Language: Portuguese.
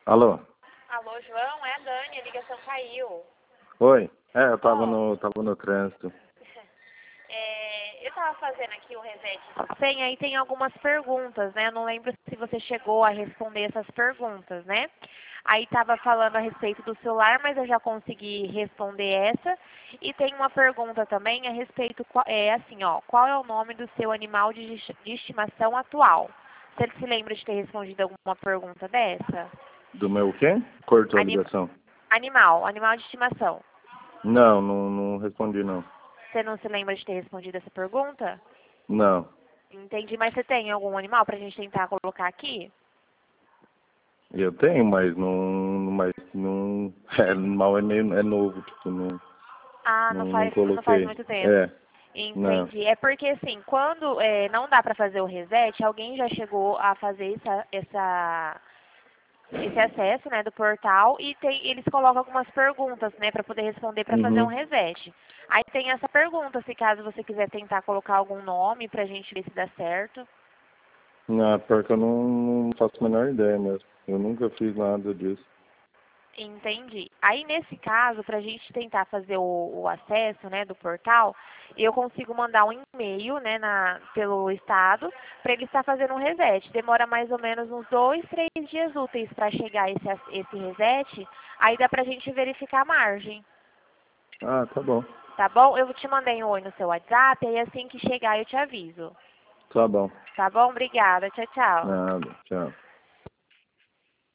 Alô? Alô, João? É a Dani, a ligação caiu. Oi? Eu tava no trânsito. Eu tava fazendo aqui o reset da senha e tem algumas perguntas, né? Eu não lembro se você chegou a responder essas perguntas, né? Aí tava falando a respeito do celular, mas eu já consegui responder essa. E tem uma pergunta também a respeito, assim, ó, qual é o nome do seu animal de estimação atual? Você se lembra de ter respondido alguma pergunta dessa? Do meu quê? Cortou a ligação. Animal de estimação. Não respondi não. Você não se lembra de ter respondido essa pergunta? Não. Entendi, mas você tem algum animal pra gente tentar colocar aqui? Eu tenho, mas não, animal é novo, tipo, Ah, não não faz coloquei. muito tempo. Não. Entendi. É porque assim, quando não dá pra fazer o reset, alguém já chegou a fazer esse acesso, né, do portal e eles colocam algumas perguntas, né, para poder responder para fazer um Uhum. reset. Aí tem essa pergunta, se caso você quiser tentar colocar algum nome pra gente ver se dá certo. Não, porque eu não faço a menor ideia mesmo. Eu nunca fiz nada disso. Entendi. Aí, nesse caso, para a gente tentar fazer o acesso, né, do portal, eu consigo mandar um e-mail, né, pelo estado, para ele estar fazendo um reset. Demora mais ou menos uns 2, 3 dias úteis para chegar esse reset. Aí dá para a gente verificar a margem. Ah, tá bom. Tá bom? Eu te mandei um oi no seu WhatsApp, aí assim que chegar eu te aviso. Tá bom. Tá bom? Obrigada. Tchau, tchau. Nada. Tchau.